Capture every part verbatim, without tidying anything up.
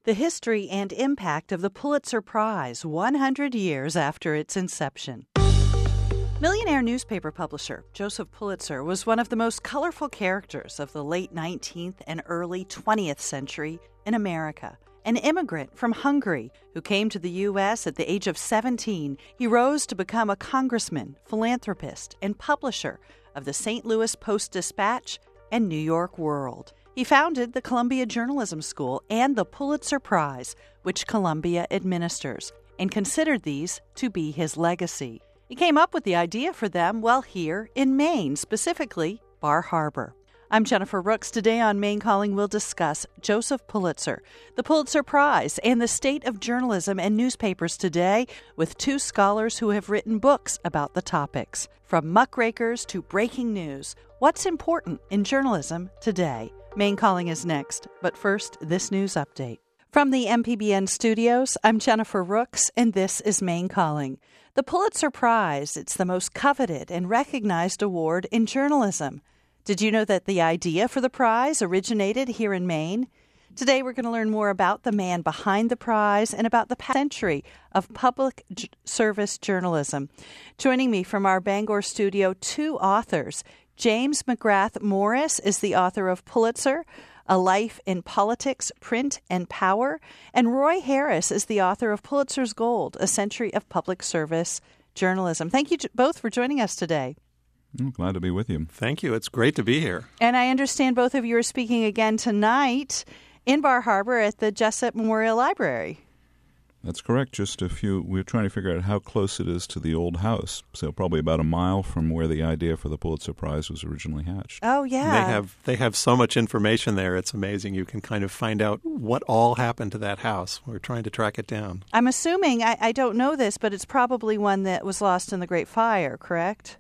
the history and impact of the Pulitzer Prize one hundred years after its inception. Millionaire newspaper publisher Joseph Pulitzer was one of the most colorful characters of the late nineteenth and early twentieth century in America. An immigrant from Hungary who came to the U S at the age of seventeen, he rose to become a congressman, philanthropist, and publisher of the Saint Louis Post-Dispatch and New York World. He founded the Columbia Journalism School and the Pulitzer Prize, which Columbia administers, and considered these to be his legacy. He came up with the idea for them while here in Maine, specifically Bar Harbor. I'm Jennifer Rooks. Today on Maine Calling, we'll discuss Joseph Pulitzer, the Pulitzer Prize, and the state of journalism and newspapers today with two scholars who have written books about the topics. From muckrakers to breaking news, what's important in journalism today? Maine Calling is next, but first, this news update. From the M P B N studios, I'm Jennifer Rooks, and this is Maine Calling. The Pulitzer Prize, it's the most coveted and recognized award in journalism. Did you know that the idea for the prize originated here in Maine? Today we're going to learn more about the man behind the prize and about the past century of public j- service journalism. Joining me from our Bangor studio, two authors. James McGrath Morris is the author of Pulitzer, A Life in Politics, Print, and Power. And Roy Harris is the author of Pulitzer's Gold, A Century of Public Service Journalism. Thank you both for joining us today. I'm glad to be with you. Thank you. It's great to be here. And I understand both of you are speaking again tonight in Bar Harbor at the Jessup Memorial Library. That's correct. Just a few. We're trying to figure out how close it is to the old house. So probably about a mile from where the idea for the Pulitzer Prize was originally hatched. Oh, yeah. They have they have so much information there. It's amazing. You can kind of find out what all happened to that house. We're trying to track it down. I'm assuming, I, I don't know this, but it's probably one that was lost in the Great Fire, correct?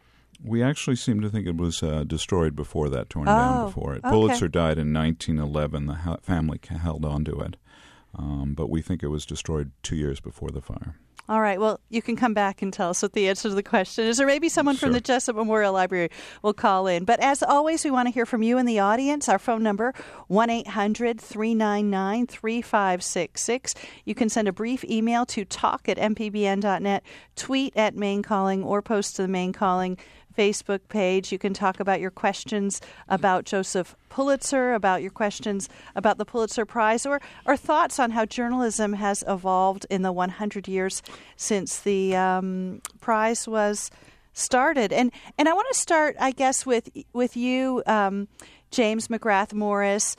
We actually seem to think it was uh, destroyed before that, torn oh, down before it. Okay. Pulitzer died in nineteen eleven. The ha- family held on to it. Um, but we think it was destroyed two years before the fire. All right. Well, you can come back and tell us what the answer to the question is, or maybe someone Sure. from the Jessup Memorial Library will call in. But as always, we want to hear from you in the audience. Our phone number, one eight hundred three nine nine three five six six. You can send a brief email to talk at m p b n dot net, tweet at Maine Calling, or post to the Maine Calling Facebook page. You can talk about your questions about Joseph Pulitzer, about your questions about the Pulitzer Prize, or, or thoughts on how journalism has evolved in the one hundred years since the um, prize was started. And and I want to start, I guess, with with you, um, James McGrath Morris.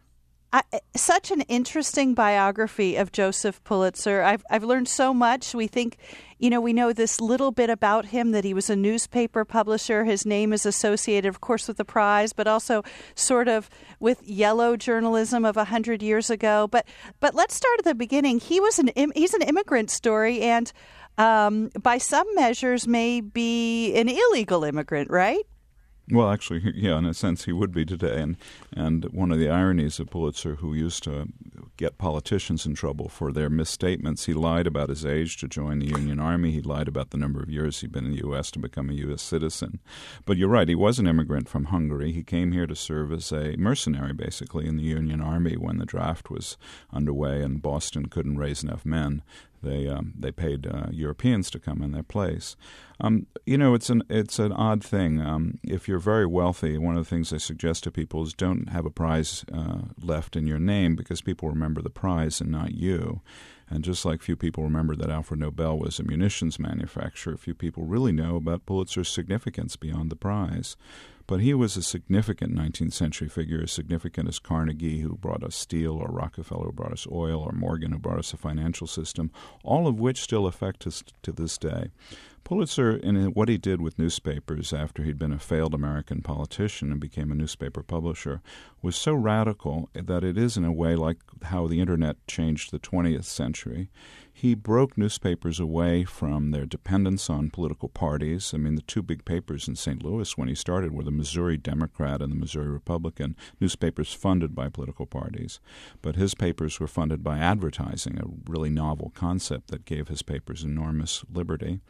I, such an interesting biography of Joseph Pulitzer. I've I've learned so much. We think, you know, we know this little bit about him, that he was a newspaper publisher. His name is associated, of course, with the prize, but also sort of with yellow journalism of a hundred years ago. But but let's start at the beginning. He was an he's an immigrant story, and um, by some measures, may be an illegal immigrant, right? Well, actually, yeah, in a sense, he would be today. And and one of the ironies of Pulitzer, who used to get politicians in trouble for their misstatements, he lied about his age to join the Union Army. He lied about the number of years he'd been in the U S to become a U S citizen. But you're right, he was an immigrant from Hungary. He came here to serve as a mercenary, basically, in the Union Army when the draft was underway and Boston couldn't raise enough men. They um, they paid uh, Europeans to come in their place. Um, you know, it's an it's an odd thing. Um, if you're very wealthy, one of the things I suggest to people is don't have a prize uh, left in your name, because people remember the prize and not you. And just like few people remember that Alfred Nobel was a munitions manufacturer, few people really know about Pulitzer's significance beyond the prize. But he was a significant nineteenth century figure, as significant as Carnegie, who brought us steel, or Rockefeller, who brought us oil, or Morgan, who brought us a financial system, all of which still affect us to this day. Pulitzer, in what he did with newspapers after he'd been a failed American politician and became a newspaper publisher, was so radical that it is in a way like how the Internet changed the twentieth century. He broke newspapers away from their dependence on political parties. I mean, the two big papers in Saint Louis when he started were the Missouri Democrat and the Missouri Republican, newspapers funded by political parties. But his papers were funded by advertising, a really novel concept that gave his papers enormous liberty.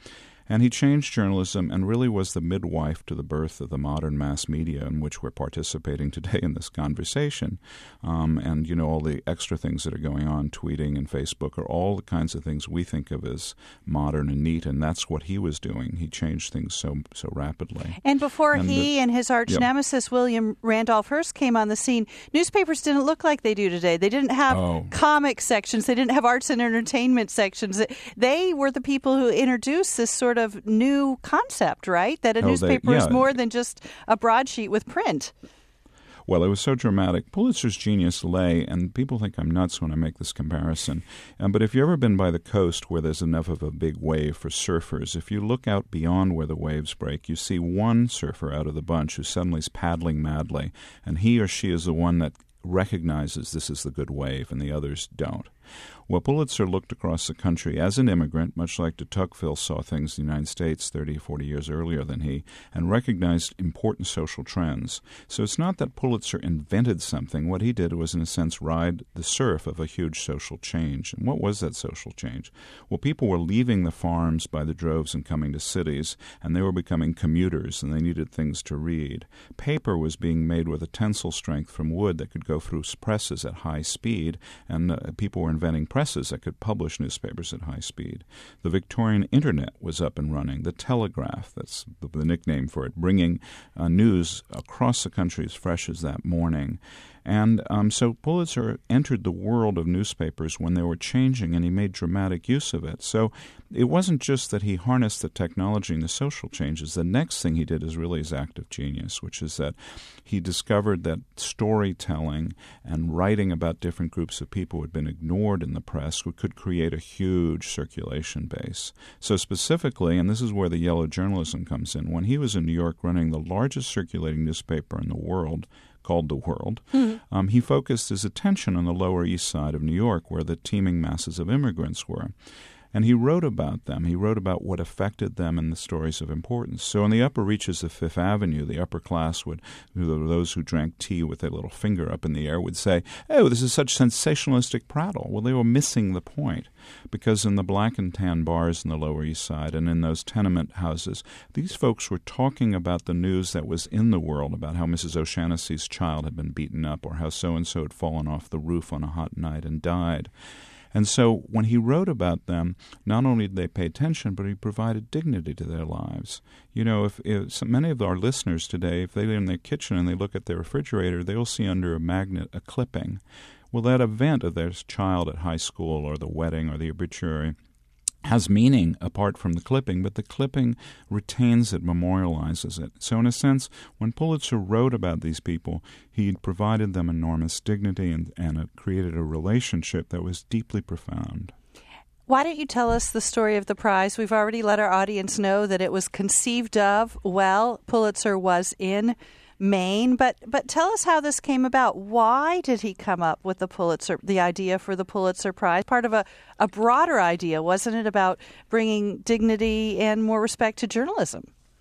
And he changed journalism and really was the midwife to the birth of the modern mass media in which we're participating today in this conversation. Um, and, you know, all the extra things that are going on, tweeting and Facebook, are all the kinds of things we think of as modern and neat, and that's what he was doing. He changed things so so rapidly. And before and he the, and his arch yep. nemesis, William Randolph Hearst, came on the scene, newspapers didn't look like they do today. They didn't have oh. comic sections. They didn't have arts and entertainment sections. They were the people who introduced this sort of new concept, right? That a oh, newspaper they, yeah. is more than just a broadsheet with print. Well, it was so dramatic. Pulitzer's genius lay, and people think I'm nuts when I make this comparison, um, but if you've ever been by the coast where there's enough of a big wave for surfers, if you look out beyond where the waves break, you see one surfer out of the bunch who suddenly is paddling madly, and he or she is the one that recognizes this is the good wave and the others don't. Well, Pulitzer looked across the country as an immigrant, much like de Tocqueville saw things in the United States thirty, forty years earlier than he, and recognized important social trends. So it's not that Pulitzer invented something. What he did was, in a sense, ride the surf of a huge social change. And what was that social change? Well, people were leaving the farms by the droves and coming to cities, and they were becoming commuters, and they needed things to read. Paper was being made with a tensile strength from wood that could go through presses at high speed, and uh, people were inventing presses that could publish newspapers at high speed. The Victorian Internet was up and running. The telegraph, that's the, the nickname for it, bringing uh, news across the country as fresh as that morning. And um, so Pulitzer entered the world of newspapers when they were changing, and he made dramatic use of it. So it wasn't just that he harnessed the technology and the social changes. The next thing he did is really his act of genius, which is that he discovered that storytelling and writing about different groups of people who had been ignored in the press could create a huge circulation base. So specifically, and this is where the yellow journalism comes in, when he was in New York running the largest circulating newspaper in the world, called The World, mm-hmm. um, he focused his attention on the Lower East Side of New York, where the teeming masses of immigrants were. And he wrote about them. He wrote about what affected them and the stories of importance. So in the upper reaches of Fifth Avenue, the upper class would, those who drank tea with their little finger up in the air, would say, "Oh, this is such sensationalistic prattle." Well, they were missing the point, because in the black and tan bars in the Lower East Side and in those tenement houses, these folks were talking about the news that was in the world, about how Missus O'Shaughnessy's child had been beaten up, or how so-and-so had fallen off the roof on a hot night and died. And so when he wrote about them, not only did they pay attention, but he provided dignity to their lives. You know, if, if so many of our listeners today, if they're in their kitchen and they look at their refrigerator, they'll see under a magnet a clipping. Well, that event of their child at high school, or the wedding, or the obituary, has meaning apart from the clipping, but the clipping retains it, memorializes it. So in a sense, when Pulitzer wrote about these people, he provided them enormous dignity and, and it created a relationship that was deeply profound. Why don't you tell us the story of the prize? We've already let our audience know that it was conceived of while Pulitzer was in Maine, but but tell us how this came about. Why did he come up with the Pulitzer, the idea for the Pulitzer Prize? Part of a, a broader idea, wasn't it, about bringing dignity and more respect to journalism?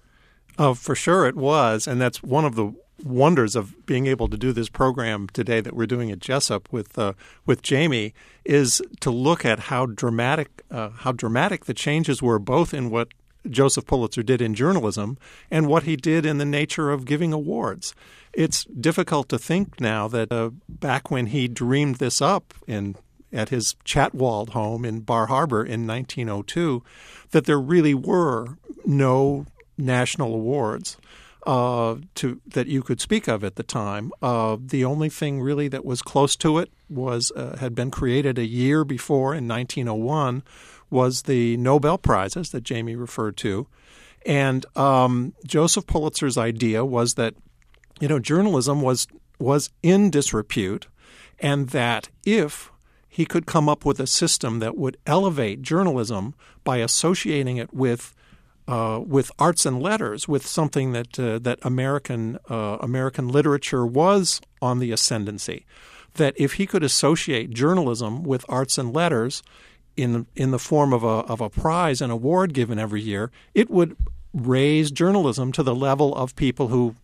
Oh, for sure it was, and that's one of the wonders of being able to do this program today that we're doing at Jessup with uh, with Jamie, is to look at how dramatic uh, how dramatic the changes were, both in what Joseph Pulitzer did in journalism and what he did in the nature of giving awards. It's difficult to think now that uh, back when he dreamed this up in at his Chatwald home in Bar Harbor in nineteen oh two, that there really were no national awards uh, to that you could speak of at the time. Uh, the only thing really that was close to it was uh, had been created a year before in nineteen oh one, was the Nobel Prizes that Jamie referred to. And um, Joseph Pulitzer's idea was that, you know, journalism was was in disrepute, and that if he could come up with a system that would elevate journalism by associating it with uh, with arts and letters, with something that uh, that American uh, American literature was on the ascendancy, that if he could associate journalism with arts and letters in in the form of a of a prize, an award given every year, it would raise journalism to the level of people who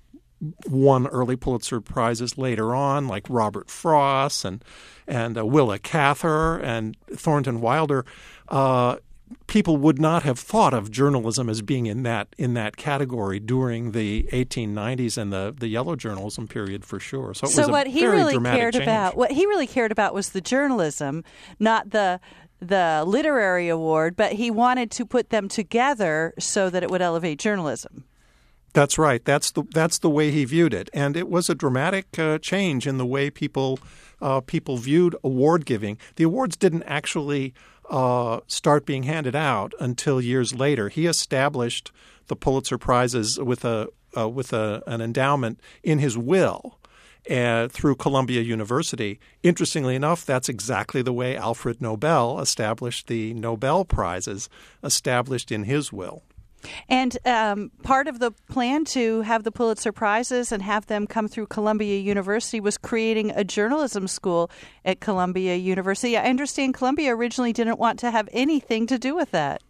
won early Pulitzer Prizes later on, like Robert Frost and and uh, Willa Cather and Thornton Wilder. Uh, people would not have thought of journalism as being in that in that category during the eighteen nineties and the, the yellow journalism period for sure. So, it so was a what he very really dramatic cared change. about, what he really cared about was the journalism, not the the literary award, but he wanted to put them together so that it would elevate journalism. That's right. That's the that's the way he viewed it, and it was a dramatic uh, change in the way people uh, people viewed award giving. The awards didn't actually uh, start being handed out until years later. He established the Pulitzer Prizes with a uh, with a, an endowment in his will. Uh, through Columbia University. Interestingly enough, that's exactly the way Alfred Nobel established the Nobel Prizes, established in his will. And um, part of the plan to have the Pulitzer Prizes and have them come through Columbia University was creating a journalism school at Columbia University. I understand Columbia originally didn't want to have anything to do with that.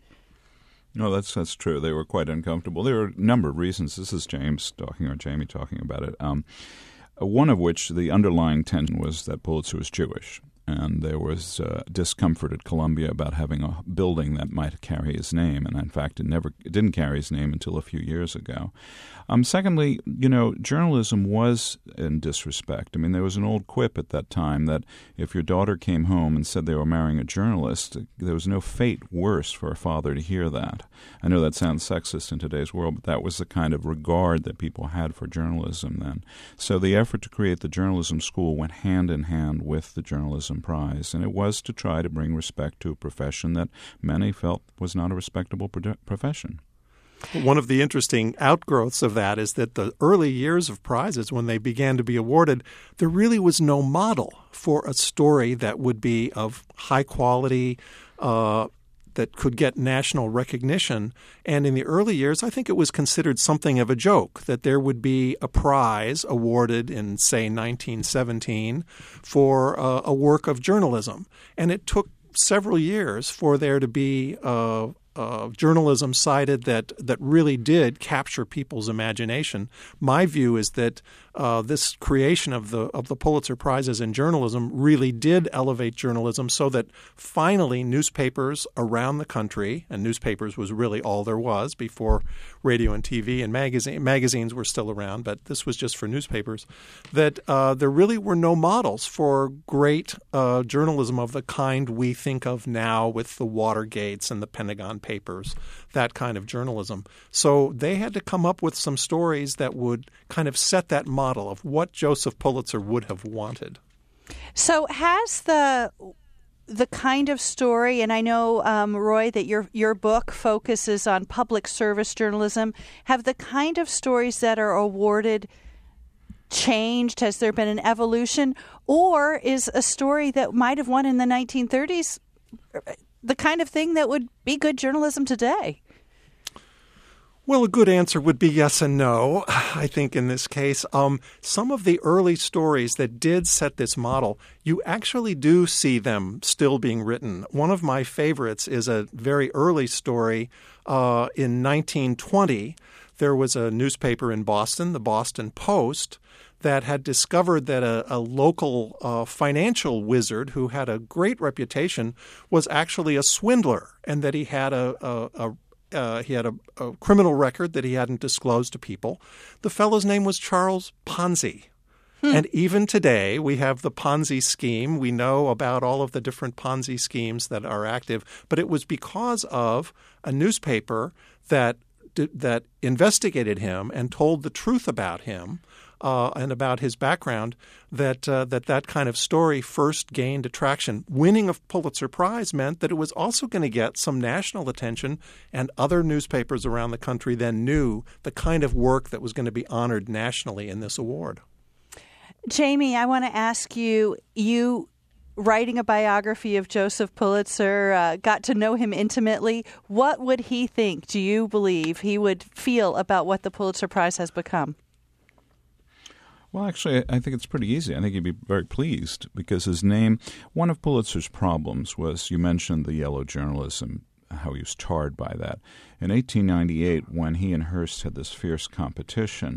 No, that's that's true. They were quite uncomfortable. There are a number of reasons. This is James talking, or Jamie talking about it. Um, One of which, the underlying tension, was that Pulitzer was Jewish, and there was uh, discomfort at Columbia about having a building that might carry his name, and in fact, it never it didn't carry his name until a few years ago. Um, secondly, you know, journalism was in disrespect. I mean, there was an old quip at that time that if your daughter came home and said they were marrying a journalist, there was no fate worse for a father to hear that. I know that sounds sexist in today's world, but that was the kind of regard that people had for journalism then. So the effort to create the journalism school went hand in hand with the Journalism Prize, and it was to try to bring respect to a profession that many felt was not a respectable pro- profession. One of the interesting outgrowths of that is that the early years of prizes, when they began to be awarded, there really was no model for a story that would be of high quality, uh, that could get national recognition. And in the early years, I think it was considered something of a joke that there would be a prize awarded in, say, nineteen seventeen for uh, a work of journalism. And it took several years for there to be uh, uh, journalism cited that that really did capture people's imagination. My view is that uh, this creation of the of the Pulitzer Prizes in journalism really did elevate journalism, so that finally newspapers around the country, and newspapers was really all there was before radio and T V and magazine magazines were still around, but this was just for newspapers, that uh, there really were no models for great uh, journalism of the kind we think of now with the Watergates and the Pentagon Papers, that kind of journalism. So they had to come up with some stories that would kind of set that model of what Joseph Pulitzer would have wanted. So has the the kind of story, and I know, um, Roy, that your your book focuses on public service journalism, have the kind of stories that are awarded changed? Has there been an evolution? Or is a story that might have won in the nineteen thirties the kind of thing that would be good journalism today? Well, a good answer would be yes and no, I think, in this case. Um, some of the early stories that did set this model, you actually do see them still being written. One of my favorites is a very early story uh, in nineteen twenty. There was a newspaper in Boston, the Boston Post, that had discovered that a, a local uh, financial wizard who had a great reputation was actually a swindler, and that he had a, a, a Uh, he had a, a criminal record that he hadn't disclosed to people. The fellow's name was Charles Ponzi. Hmm. And even today, we have the Ponzi scheme. We know about all of the different Ponzi schemes that are active. But it was because of a newspaper that that investigated him and told the truth about him uh, and about his background that, uh, that that kind of story first gained attraction. Winning a Pulitzer Prize meant that it was also going to get some national attention, and other newspapers around the country then knew the kind of work that was going to be honored nationally in this award. Jamie, I want to ask you, you writing a biography of Joseph Pulitzer, uh, got to know him intimately. What would he think, do you believe, he would feel about what the Pulitzer Prize has become? Well, actually, I think it's pretty easy. I think he'd be very pleased because his name, one of Pulitzer's problems was, you mentioned the yellow journalism, how he was tarred by that. In eighteen ninety-eight, when he and Hearst had this fierce competition,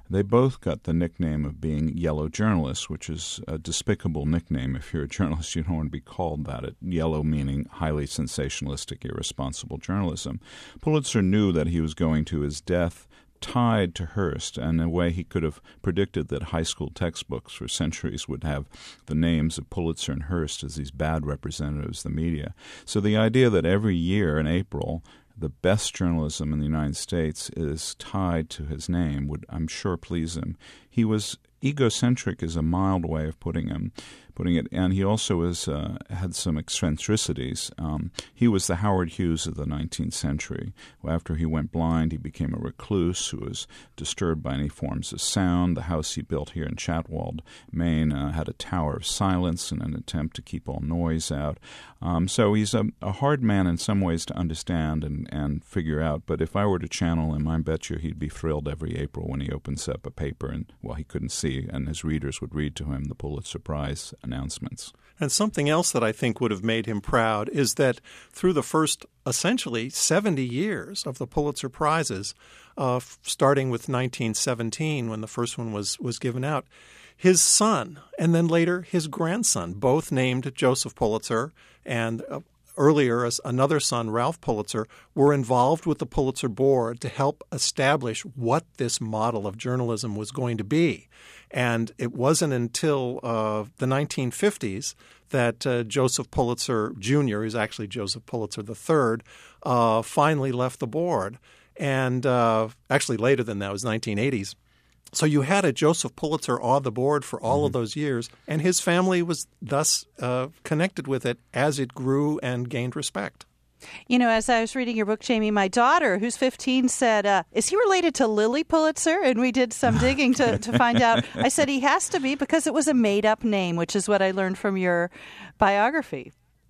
They both got the nickname of being yellow journalists, which is a despicable nickname. If you're a journalist, you don't want to be called that. It, yellow meaning highly sensationalistic, irresponsible journalism. Pulitzer knew that he was going to his death tied to Hearst, and in a way he could have predicted that high school textbooks for centuries would have the names of Pulitzer and Hearst as these bad representatives of the media. So the idea that every year in April the best journalism in the United States is tied to his name would, I'm sure, please him. He was egocentric is a mild way of putting him, putting it, and he also was uh, had some eccentricities. Um, he was the Howard Hughes of the nineteenth century. After he went blind, he became a recluse who was disturbed by any forms of sound. The house he built here in Chatwald, Maine, uh, had a tower of silence in an attempt to keep all noise out. Um, so he's a, a hard man in some ways to understand and, and figure out. But if I were to channel him, I bet you he'd be thrilled every April when he opens up a paper and, well, he couldn't see, and his readers would read to him the Pulitzer Prize announcements. And something else that I think would have made him proud is that through the first essentially seventy years of the Pulitzer Prizes, uh, starting with nineteen seventeen when the first one was, was given out, his son and then later his grandson, both named Joseph Pulitzer, and uh, earlier as another son, Ralph Pulitzer, were involved with the Pulitzer Board to help establish what this model of journalism was going to be. And it wasn't until uh, the nineteen fifties that uh, Joseph Pulitzer Junior, who's actually Joseph Pulitzer the third, uh, finally left the board. And uh, actually later than that, it was nineteen eighties. So you had a Joseph Pulitzer on the board for all mm-hmm. of those years, and his family was thus uh, connected with it as it grew and gained respect. You know, as I was reading your book, Jamie, my daughter, who's fifteen, said, uh, is he related to Lily Pulitzer? And we did some digging to, to find out. I said he has to be because it was a made-up name, which is what I learned from your biography.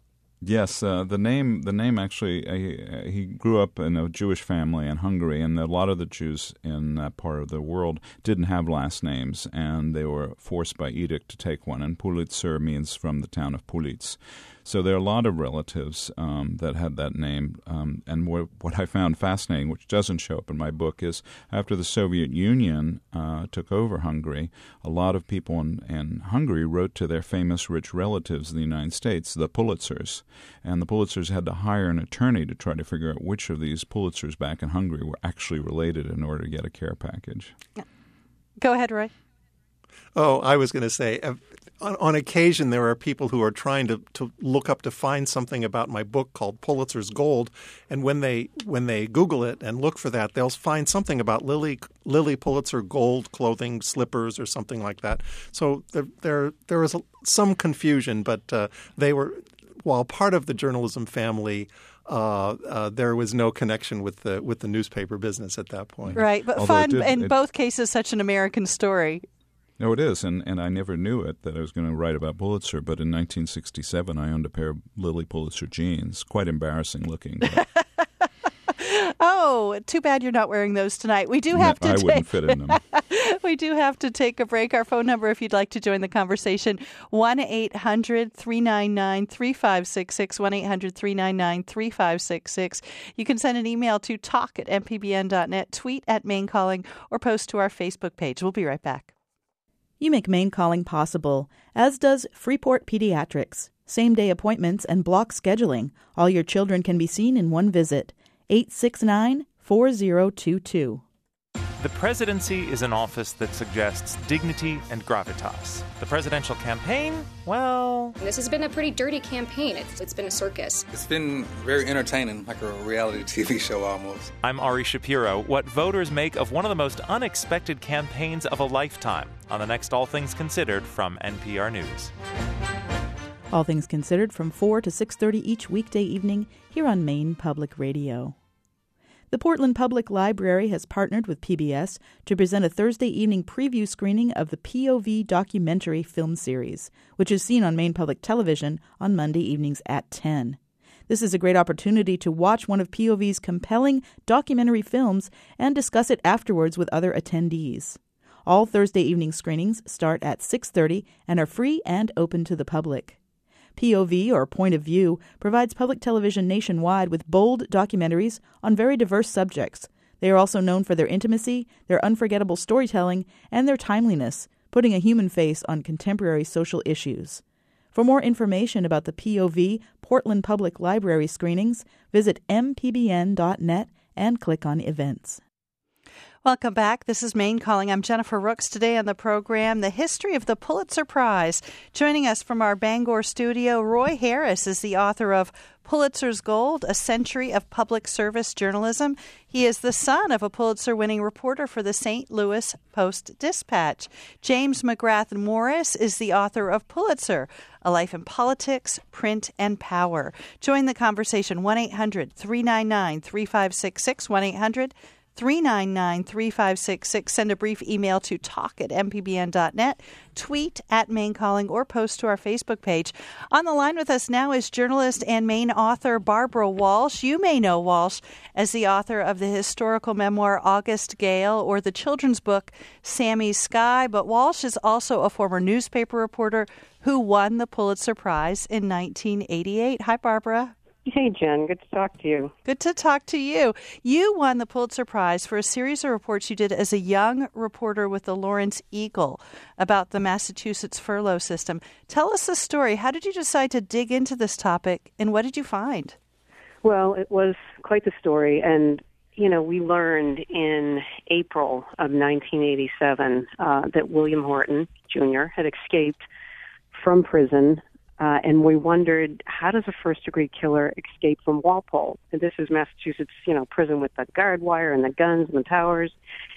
Yes, uh, the name the name actually, uh, he, he grew up in a Jewish family in Hungary, and a lot of the Jews in that part of the world didn't have last names, and they were forced by edict to take one, and Pulitzer means from the town of Pulitz. So there are a lot of relatives um, that had that name. Um, and what, what I found fascinating, which doesn't show up in my book, is after the Soviet Union uh, took over Hungary, a lot of people in, in Hungary wrote to their famous rich relatives in the United States, the Pulitzers. And the Pulitzers had to hire an attorney to try to figure out which of these Pulitzers back in Hungary were actually related in order to get a care package. Go ahead, Roy. Oh, I was going to say, uh, on, on occasion there are people who are trying to, to look up to find something about my book called Pulitzer's Gold, and when they when they Google it and look for that, they'll find something about Lily Lily Pulitzer gold clothing, slippers, or something like that. So there there, there is a, some confusion, but uh, they were, while part of the journalism family, Uh, uh, there was no connection with the with the newspaper business at that point. Right, but Although fun did, in it, both cases, such an American story. No, it is, and, and I never knew it that I was going to write about Pulitzer, but in nineteen sixty-seven I owned a pair of Lily Pulitzer jeans, quite embarrassing looking. Oh, too bad you're not wearing those tonight. We do have to I take, wouldn't fit in them. We do have to take a break. Our phone number, if you'd like to join the conversation, one eight hundred three nine nine three five six six, one eight hundred three nine nine three five six six. You can send an email to talk at m p b n dot net, tweet at Maine Calling, or post to our Facebook page. We'll be right back. You make Maine Calling possible, as does Freeport Pediatrics. Same-day appointments and block scheduling. All your children can be seen in one visit. eight six nine, four zero two two. The presidency is an office that suggests dignity and gravitas. The presidential campaign, well... This has been a pretty dirty campaign. It's, it's been a circus. It's been very entertaining, like a reality T V show almost. I'm Ari Shapiro. What voters make of one of the most unexpected campaigns of a lifetime on the next All Things Considered from N P R News. All Things Considered from four to six thirty each weekday evening here on Maine Public Radio. The Portland Public Library has partnered with P B S to present a Thursday evening preview screening of the P O V documentary film series, which is seen on Maine Public Television on Monday evenings at ten. This is a great opportunity to watch one of P O V's compelling documentary films and discuss it afterwards with other attendees. All Thursday evening screenings start at six thirty and are free and open to the public. P O V, or Point of View, provides public television nationwide with bold documentaries on very diverse subjects. They are also known for their intimacy, their unforgettable storytelling, and their timeliness, putting a human face on contemporary social issues. For more information about the P O V Portland Public Library screenings, visit m p b n dot net and click on Events. Welcome back. This is Maine Calling. I'm Jennifer Rooks. Today on the program, the history of the Pulitzer Prize. Joining us from our Bangor studio, Roy Harris is the author of Pulitzer's Gold, A Century of Public Service Journalism. He is the son of a Pulitzer-winning reporter for the Saint Louis Post-Dispatch. James McGrath Morris is the author of Pulitzer, A Life in Politics, Print, and Power. Join the conversation, one eight hundred three nine nine three five six six, one eight hundred three nine nine three five six six. Send a brief email to talk at m p b n dot net, tweet at Maine Calling, or post to our Facebook page. On the line with us now is journalist and Maine author Barbara Walsh. You may know Walsh as the author of the historical memoir August Gale or the children's book Sammy's Sky, but Walsh is also a former newspaper reporter who won the Pulitzer Prize in nineteen eighty-eight. Hi, Barbara. Hey, Jen. Good to talk to you. Good to talk to you. You won the Pulitzer Prize for a series of reports you did as a young reporter with the Lawrence Eagle about the Massachusetts furlough system. Tell us the story. How did you decide to dig into this topic, and what did you find? Well, it was quite the story, and, you know, we learned in April of nineteen eighty-seven uh, that William Horton, Junior, had escaped from prison. Uh, and we wondered, how does a first-degree killer escape from Walpole? And this is Massachusetts, you know, prison with the guard wire and the guns and the towers.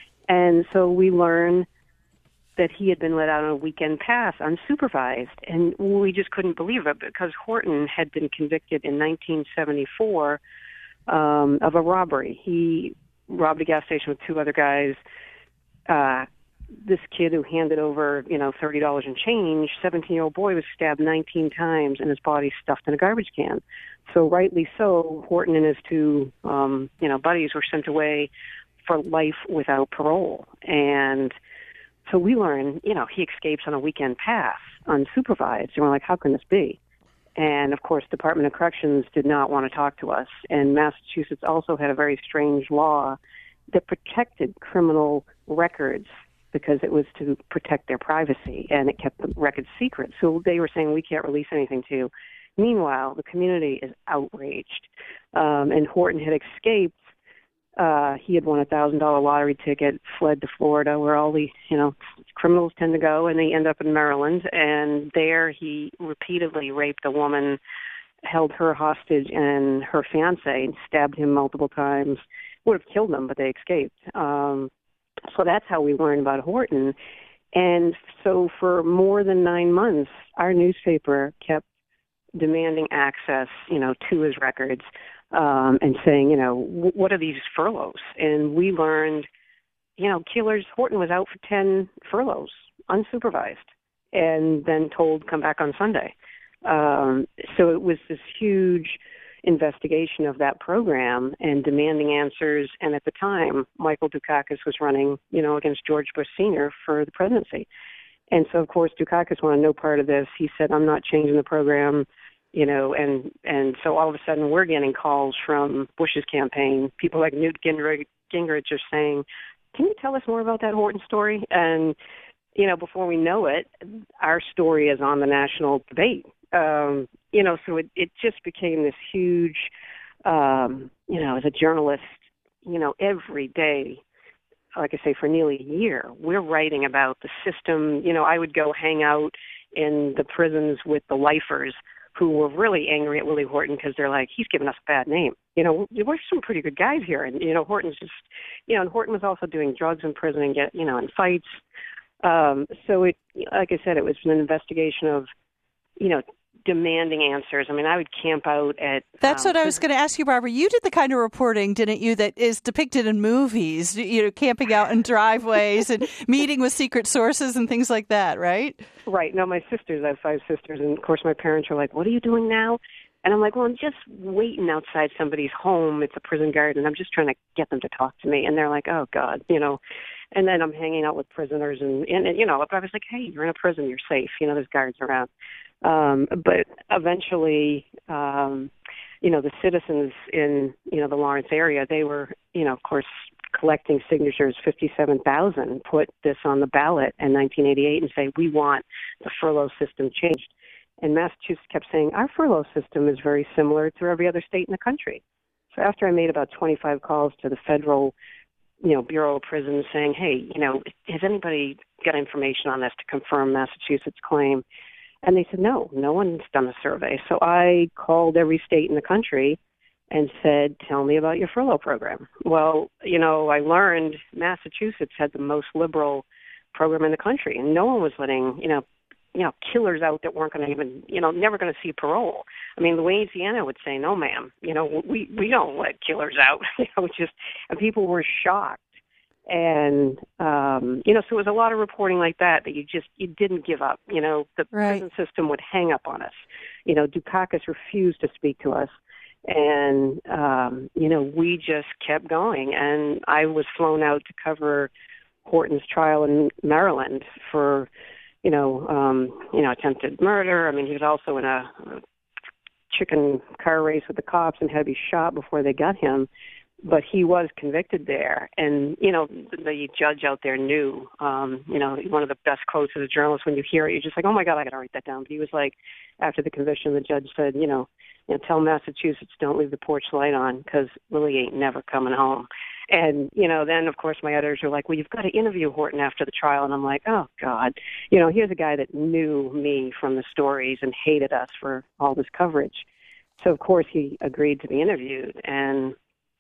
And so we learned that he had been let out on a weekend pass, unsupervised. And we just couldn't believe it because Horton had been convicted in nineteen seventy-four um, of a robbery. He robbed a gas station with two other guys. Uh This kid who handed over, you know, thirty dollars in change, seventeen-year-old boy was stabbed nineteen times and his body stuffed in a garbage can. So rightly so, Horton and his two, um, you know, buddies were sent away for life without parole. And so we learned, you know, he escapes on a weekend pass, unsupervised. And we're like, how can this be? And, of course, Department of Corrections did not want to talk to us. And Massachusetts also had a very strange law that protected criminal records because it was to protect their privacy, and it kept the records secret. So they were saying, we can't release anything to you. Meanwhile, the community is outraged. Um, and Horton had escaped. Uh, he had won a one thousand dollars lottery ticket, fled to Florida, where all the, you know, criminals tend to go, and they end up in Maryland. And there he repeatedly raped a woman, held her hostage and her fiancé, and stabbed him multiple times. Would have killed them, but they escaped. Um, So that's how we learned about Horton. And so for more than nine months, our newspaper kept demanding access, you know, to his records um, and saying, you know, what are these furloughs? And we learned, you know, killers, Horton was out for ten furloughs, unsupervised, and then told come back on Sunday. Um, so it was this huge investigation of that program and demanding answers. And at the time, Michael Dukakis was running, you know, against George Bush Senior for the presidency. And so, of course, Dukakis wanted no part of this. He said, I'm not changing the program, you know, and, and so all of a sudden we're getting calls from Bush's campaign. People like Newt Gingrich, Gingrich are saying, can you tell us more about that Horton story? And, you know, before we know it, our story is on the national debate. Um, you know, so it, it just became this huge, um, you know, as a journalist, you know, every day, like I say, for nearly a year, we're writing about the system. You know, I would go hang out in the prisons with the lifers who were really angry at Willie Horton because they're like, he's given us a bad name. You know, we're some pretty good guys here. And, you know, Horton's just, you know, and Horton was also doing drugs in prison and get, you know, in fights. Um, so it, like I said, it was an investigation of, you know, demanding answers. I mean, I would camp out at... That's um, what I was going to ask you, Barbara. You did the kind of reporting, didn't you, that is depicted in movies, you know, camping out in driveways and meeting with secret sources and things like that, right? Right. No, my sisters, I have five sisters, and of course my parents are like, what are you doing now? And I'm like, well, I'm just waiting outside somebody's home. It's a prison guard, and I'm just trying to get them to talk to me. And they're like, oh, God, you know. And then I'm hanging out with prisoners, and, and, and you know, I was like, hey, you're in a prison, you're safe. You know, there's guards around. Um, but eventually, um, you know, the citizens in, you know, the Lawrence area, they were, you know, of course, collecting signatures, fifty-seven thousand, put this on the ballot in nineteen eighty-eight and say, we want the furlough system changed. And Massachusetts kept saying, our furlough system is very similar to every other state in the country. So after I made about twenty-five calls to the federal, you know, Bureau of Prisons saying, hey, you know, has anybody got information on this to confirm Massachusetts' claim? And they said, no, no one's done a survey. So I called every state in the country and said, tell me about your furlough program. Well, you know, I learned Massachusetts had the most liberal program in the country, and no one was letting, you know, you know, killers out that weren't going to even, you know, never going to see parole. I mean, Louisiana would say, no, ma'am, you know, we, we don't let killers out, you know, just, and people were shocked. And, um, you know, so it was a lot of reporting like that, that you just, you didn't give up. You know, the right. prison system would hang up on us. You know, Dukakis refused to speak to us. And, um, you know, we just kept going. And I was flown out to cover Horton's trial in Maryland for, you know, um, you know, attempted murder. I mean, he was also in a, a chicken car race with the cops and had to be shot before they got him. But he was convicted there. And, you know, the judge out there knew, um, you know, one of the best quotes as a journalist, when you hear it, you're just like, oh, my God, I got to write that down. But he was like, after the conviction, the judge said, you know, you know tell Massachusetts don't leave the porch light on because Willie ain't never coming home. And, you know, then, of course, my editors were like, well, you've got to interview Horton after the trial. And I'm like, oh, God. You know, here's a guy that knew me from the stories and hated us for all this coverage. So, of course, he agreed to be interviewed. And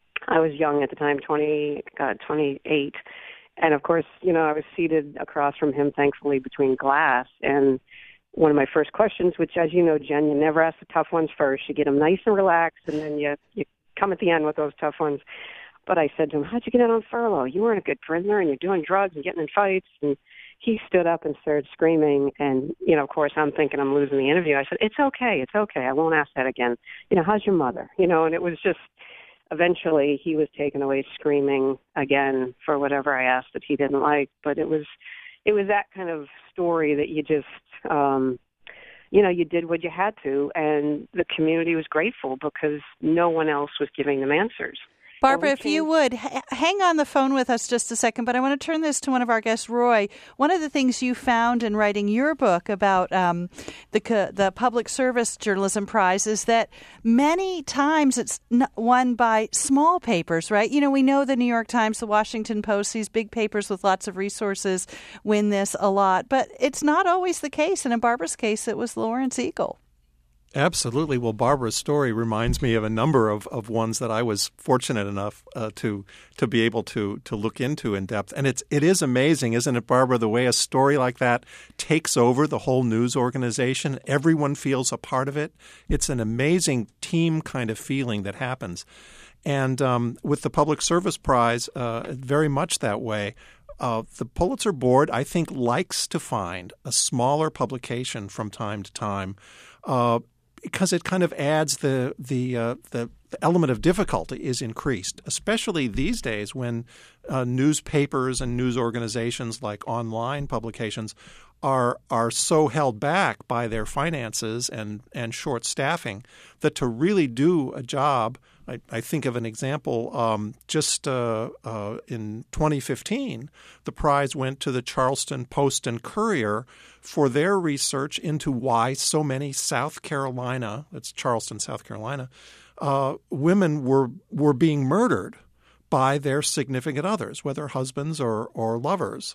I was young at the time, twenty, God, twenty-eight. And, of course, you know, I was seated across from him, thankfully, between glass. And one of my first questions, which, as you know, Jen, you never ask the tough ones first. You get them nice and relaxed, and then you, you come at the end with those tough ones. But I said to him, how'd you get out on furlough? You weren't a good prisoner, and you're doing drugs and getting in fights. And he stood up and started screaming. And, you know, of course, I'm thinking I'm losing the interview. I said, it's okay. It's okay. I won't ask that again. You know, how's your mother? You know, and it was just, eventually he was taken away screaming again for whatever I asked that he didn't like. But it was, it was that kind of story that you just, um, you know, you did what you had to. And the community was grateful because no one else was giving them answers. Barbara, if you would, h- hang on the phone with us just a second, but I want to turn this to one of our guests, Roy. One of the things you found in writing your book about um, the the Public Service Journalism Prize is that many times it's won by small papers, right? You know, we know the New York Times, the Washington Post, these big papers with lots of resources win this a lot, but it's not always the case. And in Barbara's case, it was Lawrence Eagle. Absolutely. Well, Barbara's story reminds me of a number of, of ones that I was fortunate enough uh, to to be able to to look into in depth. And it's it is amazing, isn't it, Barbara, the way a story like that takes over the whole news organization. Everyone feels a part of it. It's an amazing team kind of feeling that happens. And um, with the Public Service Prize, uh, very much that way. Uh, the Pulitzer Board, I think, likes to find a smaller publication from time to time uh, because it kind of adds the the, uh, the the element of difficulty is increased, especially these days when uh, newspapers and news organizations like online publications are are so held back by their finances and, and short staffing that to really do a job, I, I think of an example um, just uh, uh, in twenty fifteen, the prize went to the Charleston Post and Courier for their research into why so many South Carolina, that's Charleston, South Carolina, uh, women were were being murdered by their significant others, whether husbands or, or lovers.